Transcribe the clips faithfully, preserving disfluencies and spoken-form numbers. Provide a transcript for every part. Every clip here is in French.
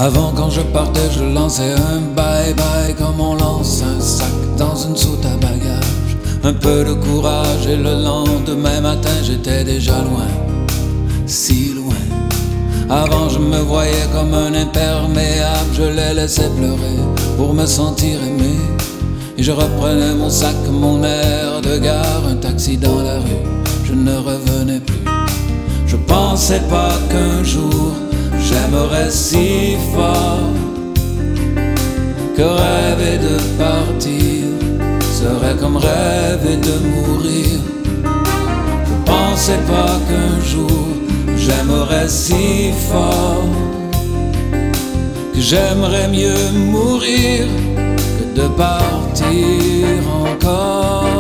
Avant quand je partais je lançais un bye bye comme on lance un sac dans une soute à bagages. Un peu de courage et le lendemain matin j'étais déjà loin, si loin. Avant je me voyais comme un imperméable, je les laissais pleurer pour me sentir aimé. Et je reprenais mon sac, mon air de gare, un taxi dans la rue, je ne revenais plus. Je pensais pas qu'un jour j'aimerais si fort que rêver de partir serait comme rêver de mourir. Je pensais pas qu'un jour j'aimerais si fort que j'aimerais mieux mourir que de partir encore.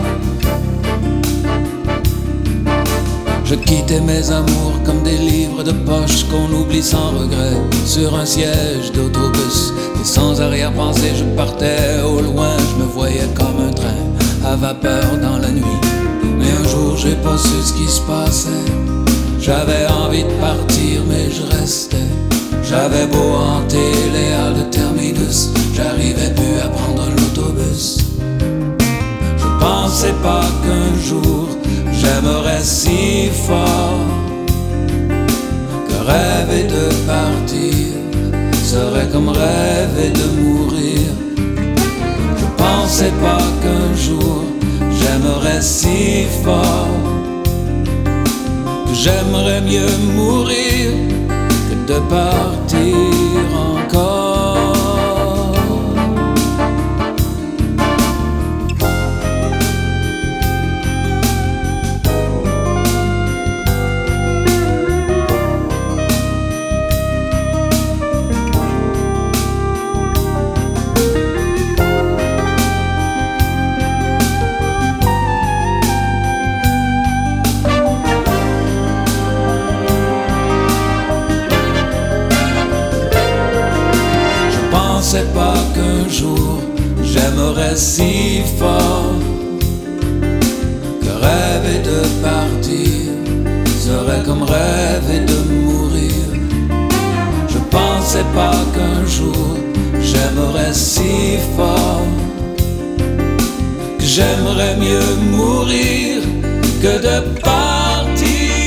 Je quittais mes amours comme des livres de poche qu'on oublie sans regret sur un siège d'autobus. Et sans arrière-pensée je partais au loin, je me voyais comme un train à vapeur dans la nuit. Mais un jour j'ai pas su ce qui se passait. J'avais envie de partir mais je restais. J'avais beau hanter les halles de terminus, j'arrivais plus à prendre l'autobus. Je pensais pas qu'un jour j'aimerais si fort que rêver de partir serait comme rêver de mourir. Je pensais pas qu'un jour j'aimerais si fort que j'aimerais mieux mourir que de partir encore. Je pensais pas qu'un jour j'aimerais si fort que rêver de partir serait comme rêver de mourir. Je pensais pas qu'un jour j'aimerais si fort que j'aimerais mieux mourir que de partir.